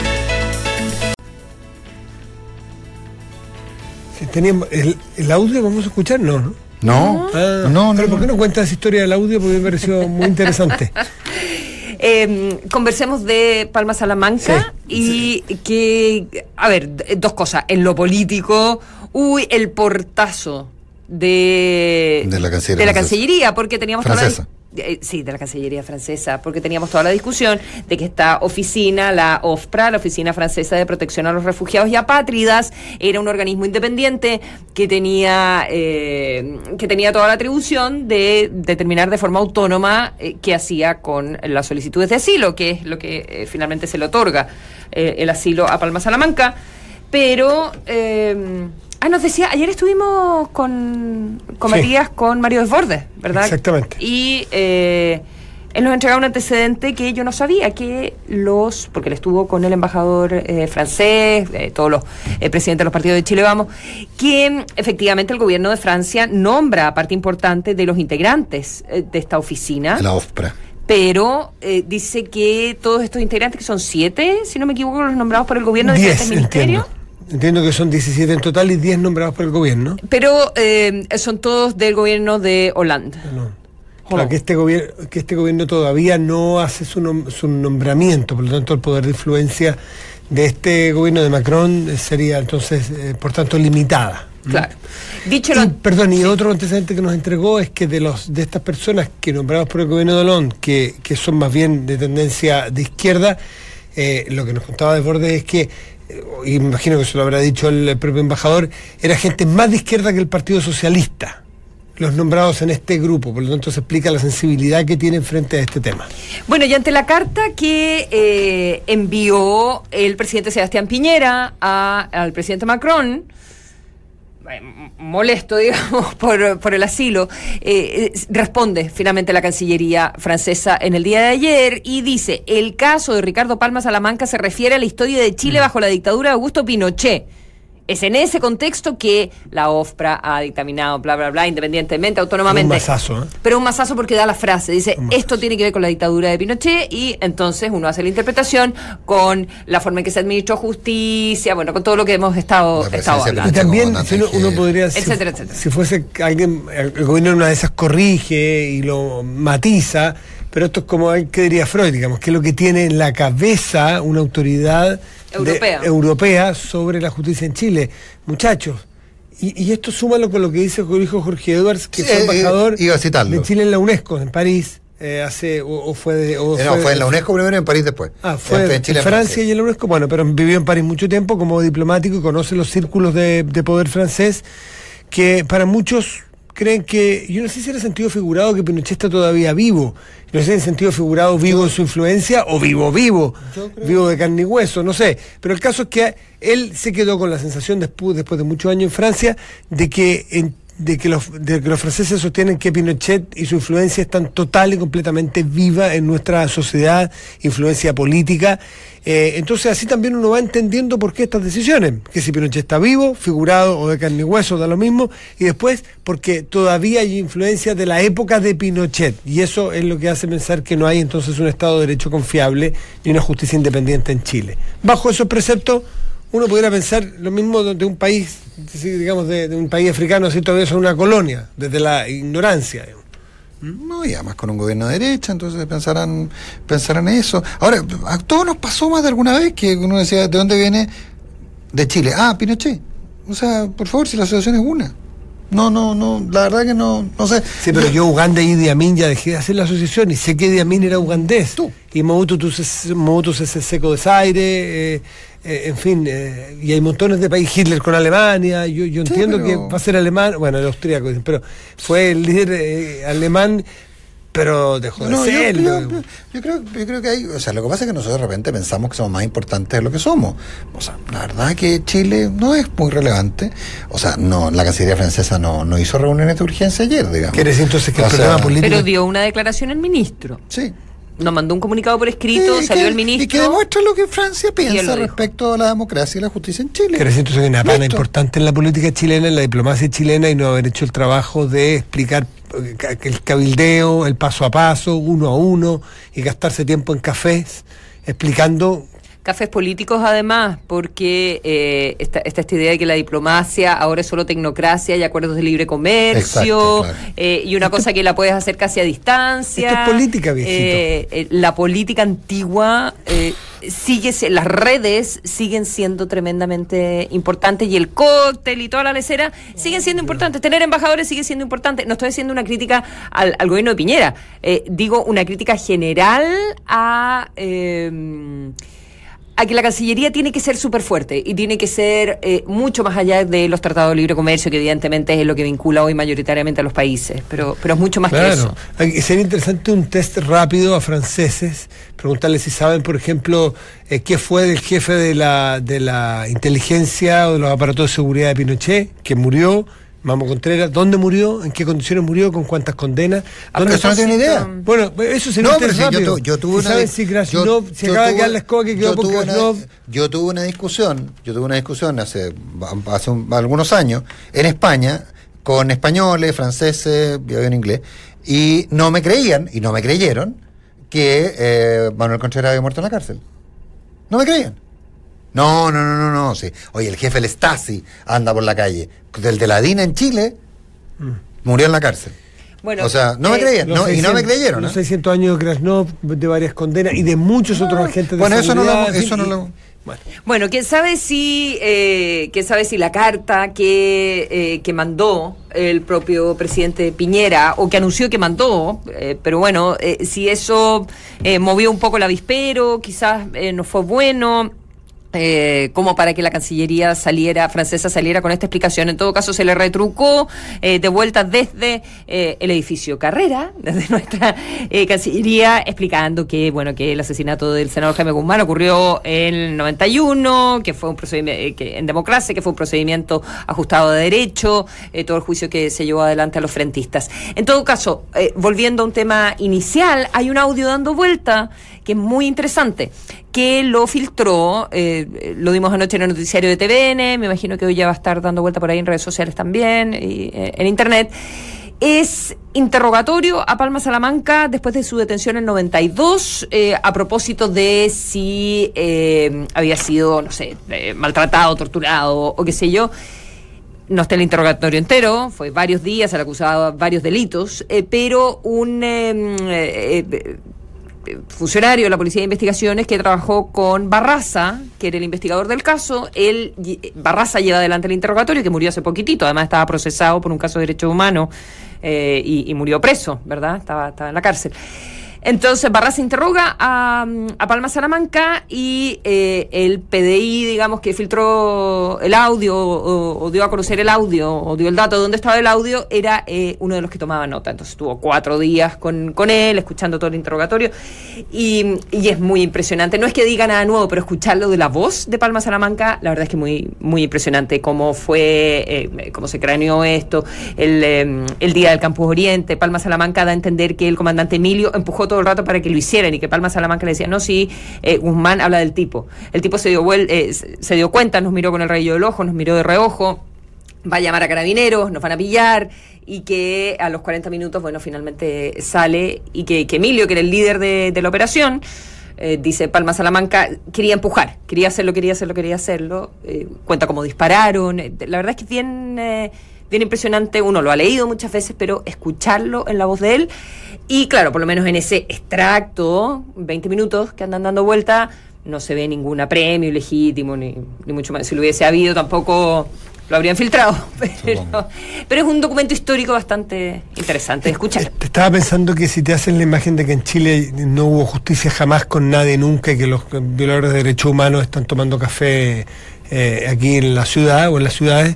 Teníamos el, el audio, vamos a escuchar, no, ¿no? No, ah, no, no. Pero ¿por qué no cuentas esa historia del audio? Porque me pareció muy interesante. eh, conversemos de Palma Salamanca sí, y sí. que, a ver, dos cosas. En lo político, uy, el portazo de, de la Cancillería, de la Cancillería porque teníamos francesa. Toda la, sí, de la Cancillería francesa, porque teníamos toda la discusión de que esta oficina, la O F P R A, la Oficina Francesa de Protección a los Refugiados y Apátridas, era un organismo independiente que tenía eh, que tenía toda la atribución de determinar de forma autónoma eh, qué hacía con las solicitudes de asilo, que es lo que eh, finalmente se le otorga eh, el asilo a Palma Salamanca, pero... Eh, Ah, nos decía, ayer estuvimos con, con sí. Matías, con Mario Desbordes, ¿verdad? Exactamente. Y eh, él nos entregaba un antecedente que yo no sabía, que los, porque él estuvo con el embajador eh, francés, eh, todos los eh, presidentes de los partidos de Chile Vamos, que efectivamente el gobierno de Francia nombra a parte importante de los integrantes eh, de esta oficina. La O F P R A. Pero eh, dice que todos estos integrantes, que son siete, si no me equivoco, los nombrados por el gobierno de diez, este ministerio. Entiendo. Entiendo que son diecisiete en total y diez nombrados por el gobierno. Pero eh, son todos del gobierno de Holanda. No. Claro, que este gobierno, que este gobierno todavía no hace su, nom- su nombramiento, por lo tanto el poder de influencia de este gobierno de Macron sería entonces, eh, por tanto, limitada. Claro. Dicho Y, lo... perdón, y sí. otro antecedente que nos entregó es que de los de estas personas que nombrados por el gobierno de Hollande, que, que son más bien de tendencia de izquierda, eh, lo que nos contaba Desbordes es que, eh, y me imagino que se lo habrá dicho el propio embajador, era gente más de izquierda que el Partido Socialista, los nombrados en este grupo, por lo tanto se explica la sensibilidad que tienen frente a este tema. Bueno, y ante la carta que eh, envió el presidente Sebastián Piñera a, al presidente Macron, eh, molesto, digamos, por, por el asilo, eh, responde finalmente la Cancillería francesa en el día de ayer y dice: el caso de Ricardo Palma Salamanca se refiere a la historia de Chile bajo la dictadura de Augusto Pinochet. Es en ese contexto que la OFPRA ha dictaminado, bla, bla, bla, independientemente, autónomamente. Un mazazo, ¿eh? Pero un mazazo porque da la frase, dice, esto tiene que ver con la dictadura de Pinochet, y entonces uno hace la interpretación con la forma en que se administró justicia, bueno, con todo lo que hemos estado, La estado presidencia Y hablando. también, si uno, uno podría, si, Etcétera, etcétera. si fuese alguien, el gobierno en una de esas corrige y lo matiza, pero esto es como, ¿qué diría Freud? Digamos, que es lo que tiene en la cabeza una autoridad Europea. de, europea sobre la justicia en Chile. Muchachos, y, y esto súmalo con lo que dice el hijo Jorge Edwards, que Sí, fue embajador iba a citarlo. de Chile en la UNESCO, en París, eh, hace, o, o fue de... O Eh, no, fue en la UNESCO primero y en París después. Ah, fue en, en, Chile, en Francia y en la UNESCO, bueno, pero vivió en París mucho tiempo como diplomático y conoce los círculos de, de poder francés, que para muchos creen que, yo no sé si era sentido figurado que Pinochet está todavía vivo, no sé si en sentido figurado vivo en su influencia o vivo vivo, vivo de carne y hueso, no sé, pero el caso es que él se quedó con la sensación después, después de muchos años en Francia de que en De que, los, de que los franceses sostienen que Pinochet y su influencia están total y completamente viva en nuestra sociedad, influencia política. Eh, entonces así también uno va entendiendo por qué estas decisiones, que si Pinochet está vivo, figurado o de carne y hueso, da lo mismo, y después porque todavía hay influencia de la época de Pinochet, y eso es lo que hace pensar que no hay entonces un Estado de Derecho confiable ni una justicia independiente en Chile. Bajo esos preceptos, uno pudiera pensar lo mismo de un país, digamos, de, de un país africano, así todavía son una colonia, desde la ignorancia. Digamos. No, y además con un gobierno de derecha, entonces pensarán, pensarán eso. Ahora, a todos nos pasó más de alguna vez que uno decía, ¿de dónde viene? De Chile. Ah, Pinochet. O sea, por favor, si la asociación es una. No, no, no, la verdad que no, no sé. Sí, pero yo Uganda y Idi Amin ya dejé de hacer la asociación y sé que Idi Amin era ugandés. Tú. Y Mobutu, Mobutu Sese Seko Desaire, eh, eh, en fin, eh, y hay montones de países, Hitler con Alemania, yo, yo Sí, entiendo pero... que va a ser alemán, bueno, el austríaco, pero fue el líder eh, alemán, pero dejó No, de yo, serlo. yo, yo, yo creo, yo creo que hay, o sea, lo que pasa es que nosotros de repente pensamos que somos más importantes de lo que somos. O sea, la verdad que Chile no es muy relevante. O sea, no, la Cancillería francesa no, no hizo reuniones de urgencia ayer, digamos. ¿Quieres entonces que O el sea, problema político? Pero dio una declaración el ministro. Sí. Nos mandó un comunicado por escrito, Sí, salió que- el ministro. Y que demuestra lo que Francia Y él piensa lo dijo. respecto a la democracia y la justicia en Chile. ¿Quieres entonces que hay una pana Listo. importante en la política chilena, en la diplomacia chilena, y no haber hecho el trabajo de explicar eh, ca- el cabildeo, el paso a paso, uno a uno, y gastarse tiempo en cafés explicando? Cafés políticos, además, porque eh, está, está esta idea de que la diplomacia ahora es solo tecnocracia y acuerdos de libre comercio, Exacto, claro. eh, y una cosa que la puedes hacer casi a distancia. Esto es política, viejito. Eh, eh, la política antigua eh, sigue, si- las redes siguen siendo tremendamente importantes, y el cóctel y toda la lecera siguen siendo importantes. Tener embajadores sigue siendo importante. No estoy haciendo una crítica al, al gobierno de Piñera, eh, digo una crítica general a... Eh, a que la Cancillería tiene que ser súper fuerte y tiene que ser eh, mucho más allá de los tratados de libre comercio, que evidentemente es lo que vincula hoy mayoritariamente a los países, pero, pero es mucho más que eso. Hay- sería interesante un test rápido a franceses, preguntarles si saben, por ejemplo, eh, qué fue del jefe de la, de la inteligencia o de los aparatos de seguridad de Pinochet, que murió, Mamo Contreras, ¿dónde murió? ¿En qué condiciones murió? ¿Con cuántas condenas? A ¿Dónde Eso no tiene idea. Bueno, eso sería No, un pero test si yo, rápido. tu- yo tuve ¿Y una saben dis- si Krasnov, yo- se yo acaba de tuve- quedar la escoba que quedó yo por tuve una- Krasnov? Yo tuve una discusión, yo tuve una discusión hace, hace un- algunos años en España con españoles, franceses, yo en inglés, y no me creían, y no me creyeron, que eh, Manuel Contreras había muerto en la cárcel. No me creían. No, no, no, no, no. Sí. Oye, el jefe del Stasi anda por la calle. Del de la DINA en Chile mm. murió en la cárcel. Bueno, o sea, no eh, me creían, no, seiscientos, y no me creyeron. Los ¿no? seiscientos años de Krasnov, de varias condenas y de muchos no. otros agentes de bueno, seguridad. Bueno, eso no lo... Eso no lo Bueno. bueno, quién sabe si eh, quién sabe si la carta que, eh, que mandó el propio presidente Piñera, o que anunció que mandó, eh, pero bueno, eh, si eso eh, movió un poco el avispero, quizás eh, no fue bueno. Eh, como para que la Cancillería saliera francesa saliera con esta explicación. En todo caso, se le retrucó eh, de vuelta desde eh, el edificio Carrera, desde nuestra eh, Cancillería, explicando que bueno que el asesinato del senador Jaime Guzmán ocurrió en el noventa y uno, que fue un procedimiento eh, que, en democracia, que fue un procedimiento ajustado de derecho, eh, todo el juicio que se llevó adelante a los frentistas. En todo caso, eh, volviendo a un tema inicial, hay un audio dando vuelta que es muy interesante, que lo filtró, eh, lo dimos anoche en el noticiario de T V N, me imagino que hoy ya va a estar dando vuelta por ahí en redes sociales también, y eh, en internet. Es interrogatorio a Palma Salamanca después de su detención en noventa y dos, eh, a propósito de si eh, había sido, no sé, eh, maltratado, torturado o qué sé yo. No está el interrogatorio entero, fue varios días, se le acusaba varios delitos, eh, pero un... Eh, eh, funcionario de la Policía de Investigaciones que trabajó con Barraza, que era el investigador del caso. Él, Barraza lleva adelante el interrogatorio, que murió hace poquitito, además estaba procesado por un caso de derechos humanos eh, y, y murió preso, ¿verdad? Estaba, estaba en la cárcel. Entonces Barraza interroga a, a Palma Salamanca y eh, el P D I, digamos, que filtró el audio o, o dio a conocer el audio o dio el dato de dónde estaba el audio, era eh, uno de los que tomaba nota. Entonces estuvo cuatro días con, con él, escuchando todo el interrogatorio y, y es muy impresionante. No es que diga nada nuevo, pero escucharlo de la voz de Palma Salamanca, la verdad es que muy muy impresionante cómo fue, eh, cómo se craneó esto, el, eh, el día del Campus Oriente. Palma Salamanca da a entender que el comandante Emilio empujó todo el rato para que lo hicieran y que Palma Salamanca le decía, no, sí, eh, Guzmán habla del tipo. El tipo se dio, vuel- eh, se dio cuenta, nos miró con el rayo del ojo, nos miró de reojo, va a llamar a carabineros, nos van a pillar, y que a los cuarenta minutos, bueno, finalmente sale, y que, que Emilio, que era el líder de, de la operación, eh, dice Palma Salamanca, quería empujar, quería hacerlo, quería hacerlo, quería hacerlo, eh, cuenta cómo dispararon, eh, la verdad es que es bien... Eh, bien impresionante, uno lo ha leído muchas veces, pero escucharlo en la voz de él, y claro, por lo menos en ese extracto, veinte minutos que andan dando vuelta, no se ve ningún apremio ilegítimo, ni, ni mucho más. Si lo hubiese habido, tampoco lo habrían filtrado, pero, pero es un documento histórico bastante interesante de escuchar. Te estaba pensando que si te hacen la imagen de que en Chile no hubo justicia jamás con nadie nunca, y que los violadores de derechos humanos están tomando café eh, aquí en la ciudad o en las ciudades,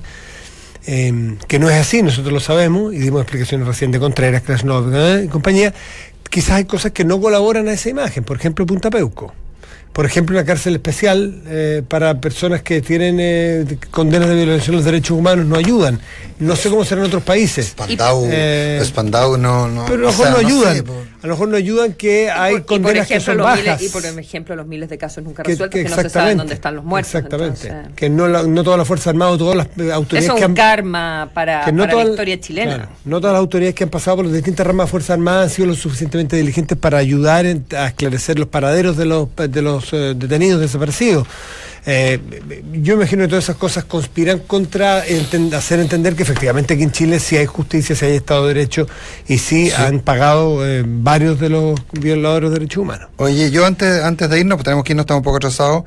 Eh, que no es así, nosotros lo sabemos y dimos explicaciones recién de Contreras, Krasnov ¿eh? y compañía. Quizás hay cosas que no colaboran a esa imagen, por ejemplo Punta Peuco, por ejemplo una cárcel especial eh, para personas que tienen eh, condenas de violación de los derechos humanos, no ayudan. No sé cómo será en otros países. Spandau, eh, Spandau no, no... Pero a lo mejor o sea, no ayudan, no sé, por... a lo mejor no ayudan que hay por, condenas que son bajas. Miles, y por ejemplo los miles de casos nunca que, resueltos, que, que no se saben dónde están los muertos. Exactamente, entonces, que no, la, no todas las Fuerzas Armadas, todas las autoridades eso es un que han... karma para, que no para toda, la historia chilena. Claro, no todas las autoridades que han pasado por las distintas ramas de Fuerzas Armadas han sido lo suficientemente diligentes para ayudar en, a esclarecer los paraderos de los, de los eh, detenidos desaparecidos. Eh, yo imagino que todas esas cosas conspiran contra enten, hacer entender que efectivamente aquí en Chile sí hay justicia, sí hay Estado de Derecho y sí, sí. han pagado eh, varios de los violadores de derechos humanos. Oye, yo antes antes de irnos, pues tenemos que irnos, estamos un poco atrasados,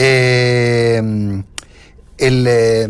eh, el... Eh,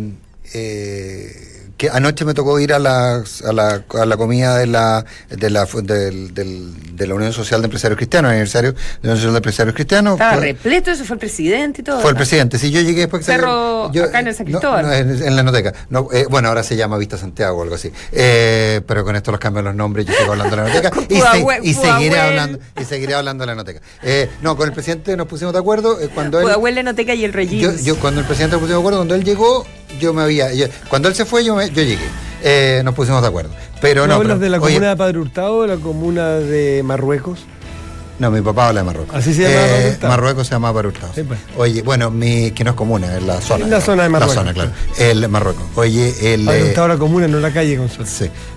eh, que anoche me tocó ir a la, a la, a la comida de la de la del, del, de la Unión Social de Empresarios Cristianos, el aniversario de la Unión Social de Empresarios Cristianos. Estaba fue, repleto, eso fue el presidente y todo. Fue el presidente, sí, yo llegué después que Cerro, yo, acá en el San Cristóbal. No, no, en, en la Enoteca. No, eh, bueno, ahora se llama Vista Santiago o algo así. Eh, pero con esto los cambian los nombres, yo sigo hablando de la Enoteca y, se, y seguiré hablando y seguiré hablando de la Enoteca. Eh, no, con el presidente nos pusimos de acuerdo eh, cuando él Pudahuel, la Enoteca y el Reyes. Yo, yo cuando el presidente nos pusimos de acuerdo, cuando él llegó, yo me había yo, cuando él se fue, yo me, yo llegué. Eh, nos pusimos de acuerdo. Pero no, ¿hablas pero, de la oye, comuna de Padre Hurtado o de la comuna de Marruecos? No, mi papá habla de Marruecos. ¿Así se llama eh, Padre Hurtado? Marruecos se llama Padre Hurtado. Sí, pues. Oye, bueno, mi, que no es comuna, es la zona. Es la zona de Marruecos. La zona, claro. El Marruecos. Oye, el... Padre Hurtado la comuna, no la calle, Consuelo. Sí.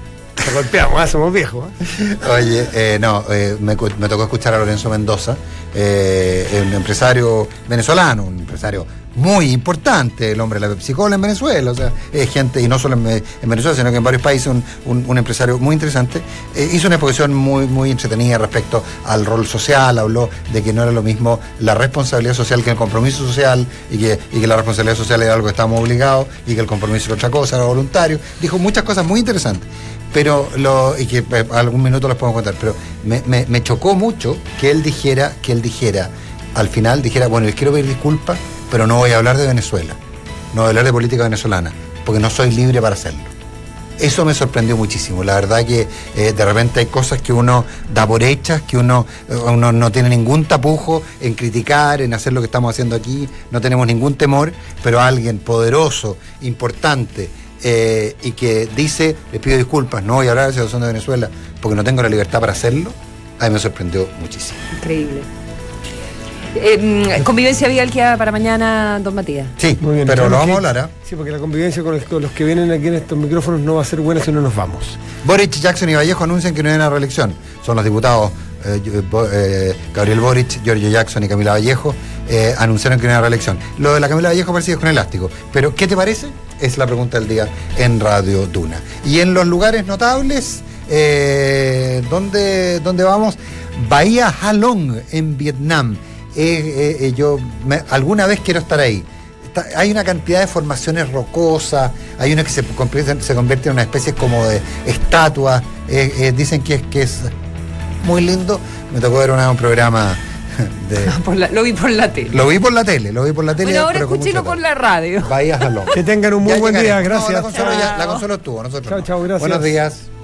Te golpeamos, ¿eh? Somos viejos. ¿eh? Oye, eh, no, eh, me, me tocó escuchar a Lorenzo Mendoza, eh, un empresario venezolano, un empresario muy importante, el hombre de la Pepsi-Cola en Venezuela, o sea, es gente, y no solo en, en Venezuela, sino que en varios países, un, un, un empresario muy interesante, eh, hizo una exposición muy, muy entretenida respecto al rol social, habló de que no era lo mismo la responsabilidad social que el compromiso social, y que, y que la responsabilidad social era algo que estábamos obligados, y que el compromiso era otra cosa, era voluntario, dijo muchas cosas muy interesantes, pero lo, y que eh, algún minuto les puedo contar, pero me, me, me chocó mucho que él dijera, que él dijera, al final dijera, bueno, les quiero pedir disculpas, pero no voy a hablar de Venezuela, no voy a hablar de política venezolana, porque no soy libre para hacerlo. Eso me sorprendió muchísimo. La verdad que eh, de repente hay cosas que uno da por hechas, que uno, uno no tiene ningún tapujo en criticar, en hacer lo que estamos haciendo aquí, no tenemos ningún temor, pero alguien poderoso, importante, eh, y que dice, les pido disculpas, no voy a hablar de la situación de Venezuela, porque no tengo la libertad para hacerlo, a mí me sorprendió muchísimo. Increíble. Eh, convivencia vial queda para mañana, don Matías. Sí, Muy bien, pero lo vamos a que, hablar, ¿eh? Sí, porque la convivencia con, el, con los que vienen aquí en estos micrófonos no va a ser buena si no nos vamos. Boric, Jackson y Vallejo anuncian que no vienen a reelección. Son los diputados eh, eh, Gabriel Boric, Giorgio Jackson y Camila Vallejo eh, anunciaron que no vienen a reelección. Lo de la Camila Vallejo parece que es con elástico. Pero, ¿qué te parece? Es la pregunta del día en Radio Duna. Y en los lugares notables, eh, ¿dónde, ¿dónde vamos? Bahía Ha Long, en Vietnam. Eh, eh, yo me, alguna vez quiero estar ahí. Está, hay una cantidad de formaciones rocosas, hay una que se convierte, se convierte en una especie como de estatua, eh, eh, dicen que es, que es muy lindo. Me tocó ver una, un programa de, por la, lo vi por la tele. Lo vi por la tele, lo vi por la tele. Bueno, ahora pero con escúchelo mucha por la radio. Bahía Ha Long. Que tengan un muy Ya buen llegaré. día, gracias. No, la Consuelo, ya, la Consuelo estuvo, nosotros Chao, no. chao, gracias. Buenos días.